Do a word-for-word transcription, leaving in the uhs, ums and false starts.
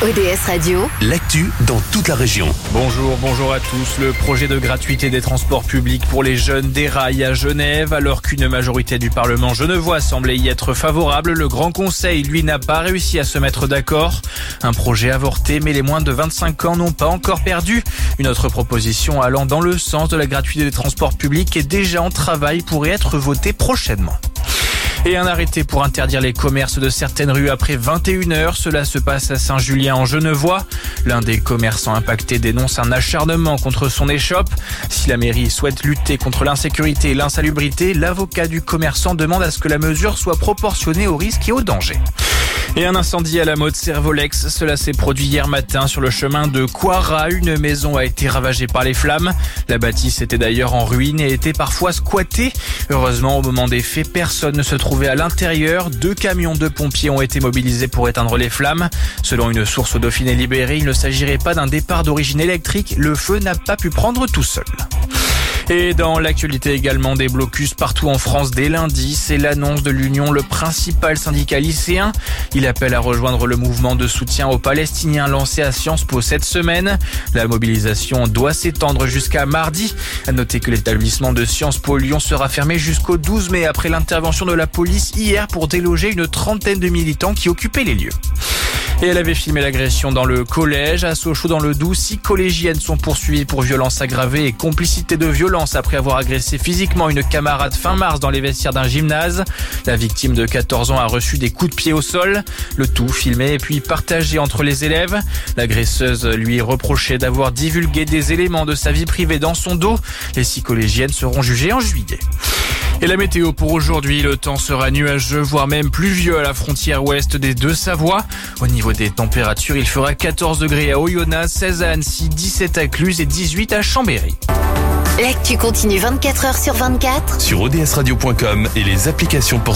O D S Radio, l'actu dans toute la région. Bonjour, bonjour à tous. Le projet de gratuité des transports publics pour les jeunes déraille à Genève. Alors qu'une majorité du Parlement genevois semblait y être favorable, le Grand Conseil, lui, n'a pas réussi à se mettre d'accord. Un projet avorté, mais les moins de vingt-cinq ans n'ont pas encore perdu. Une autre proposition allant dans le sens de la gratuité des transports publics est déjà en travail pourrait être votée prochainement. Et un arrêté pour interdire les commerces de certaines rues après vingt et une heures. Cela se passe à Saint-Julien en Genevois. L'un des commerçants impactés dénonce un acharnement contre son échoppe. Si la mairie souhaite lutter contre l'insécurité et l'insalubrité, l'avocat du commerçant demande à ce que la mesure soit proportionnée aux risques et aux dangers. Et un incendie à la mode Servolex, cela s'est produit hier matin sur le chemin de Coira. Une maison a été ravagée par les flammes. La bâtisse était d'ailleurs en ruine et était parfois squattée. Heureusement, au moment des faits, personne ne se trouvait à l'intérieur. Deux camions de pompiers ont été mobilisés pour éteindre les flammes. Selon une source au Dauphiné libérée, il ne s'agirait pas d'un départ d'origine électrique. Le feu n'a pas pu prendre tout seul. Et dans l'actualité également, des blocus partout en France dès lundi. C'est l'annonce de l'Union, le principal syndicat lycéen. Il appelle à rejoindre le mouvement de soutien aux Palestiniens lancé à Sciences Po cette semaine. La mobilisation doit s'étendre jusqu'à mardi. À noter que l'établissement de Sciences Po Lyon sera fermé jusqu'au douze mai après l'intervention de la police hier pour déloger une trentaine de militants qui occupaient les lieux. Et elle avait filmé l'agression dans le collège. À Sochaux, dans le Doubs, six collégiennes sont poursuivies pour violences aggravées et complicité de violence après avoir agressé physiquement une camarade fin mars dans les vestiaires d'un gymnase. La victime de quatorze ans a reçu des coups de pied au sol. Le tout filmé et puis partagé entre les élèves. L'agresseuse lui reprochait d'avoir divulgué des éléments de sa vie privée dans son dos. Les six collégiennes seront jugées en juillet. Et la météo pour aujourd'hui, le temps sera nuageux, voire même pluvieux à la frontière ouest des Deux-Savoies. Au niveau des températures, il fera quatorze degrés à Oyonnax, seize à Annecy, dix-sept à Cluse et dix-huit à Chambéry. l'actu continue vingt-quatre heures sur vingt-quatre Sur O D S radio point com et les applications pour